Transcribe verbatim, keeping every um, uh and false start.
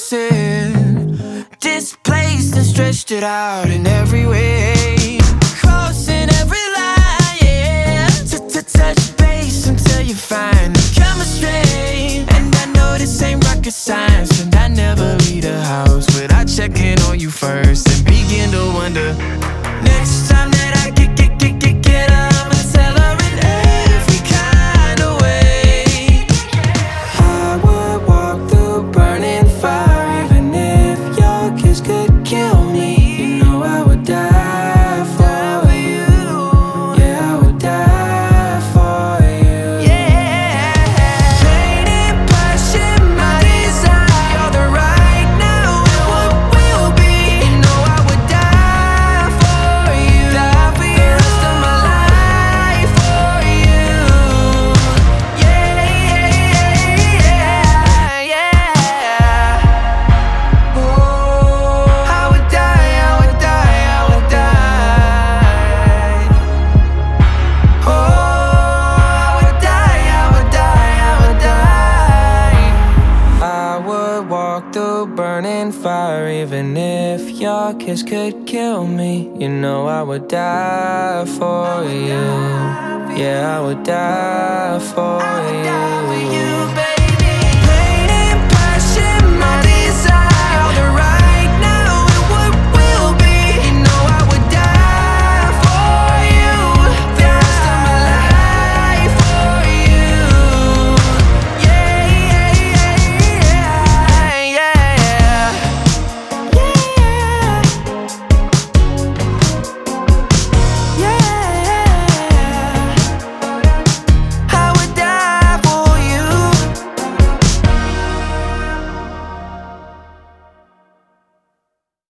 frozen, displaced and stretched it out in every way, crossing every line, yeah, to touch base until you find the chemistry. And I know this ain't rocket science, and I never leave the house without checking on you first and begin to wonder, next time that I get, get, get, get, get her, I'ma tell her in every kind of way. I would walk through burning fire, even if your kiss could kill me. You know I would die for you. Yeah, I would die for you. Yeah, painted passion, my desire, you're the right now and what will be. You know I would die for you, die for you, the rest of my life for you. Yeah, yeah, yeah, yeah. Oh, I would die, I would die, I would die. Oh, I would die, I would die, I would die. I would walk through burning fire, even if your kiss could kill me. You know I would die for you. Yeah, I would die for you.